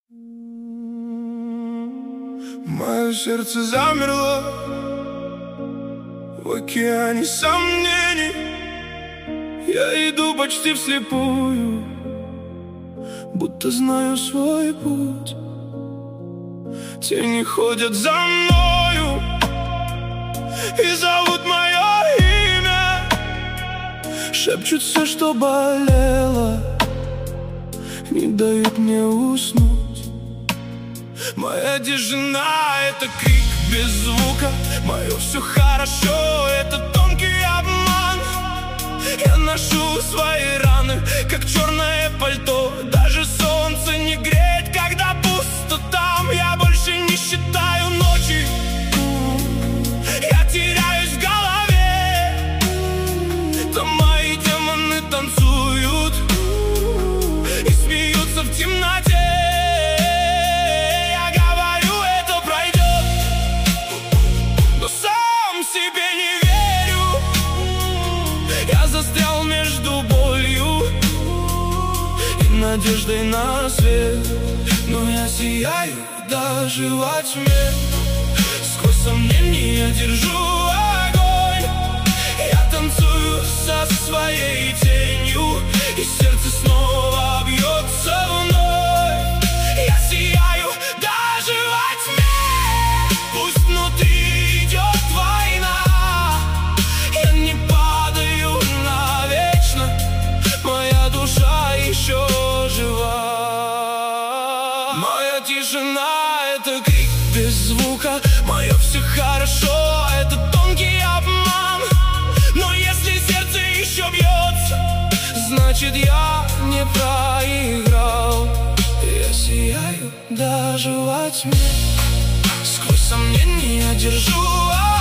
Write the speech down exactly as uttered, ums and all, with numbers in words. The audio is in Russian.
Мое сердце замерло в океане сомнений. Я иду почти вслепую, будто знаю свой путь. Тени ходят за мною и зовут мое имя, шепчут все, что болело, не дают мне уснуть. Моя тишина — это крик без звука. Мое все хорошо — это тонкий обман. Я ношу свои раны, как черное пальто. Даже солнце не греет, когда пусто там. Я больше не считаю ночи, я теряюсь в голове. Там мои демоны танцуют и смеются в темноте. Застрял между болью и надеждой на свет, но я сияю даже во тьме. Сквозь сомнения держу огонь. Я танцую со своей тенью, и сердце снова бьется вновь. Я сияю даже во тьме. Пусть внутри идет война, я не падаю навечно. Моя душа еще жива. Моя тишина — это крик без звука. Мое все хорошо — это тонкий обман. Но если сердце еще бьется, значит я не проиграл. Я сияю даже во тьме. Сквозь сомнения держу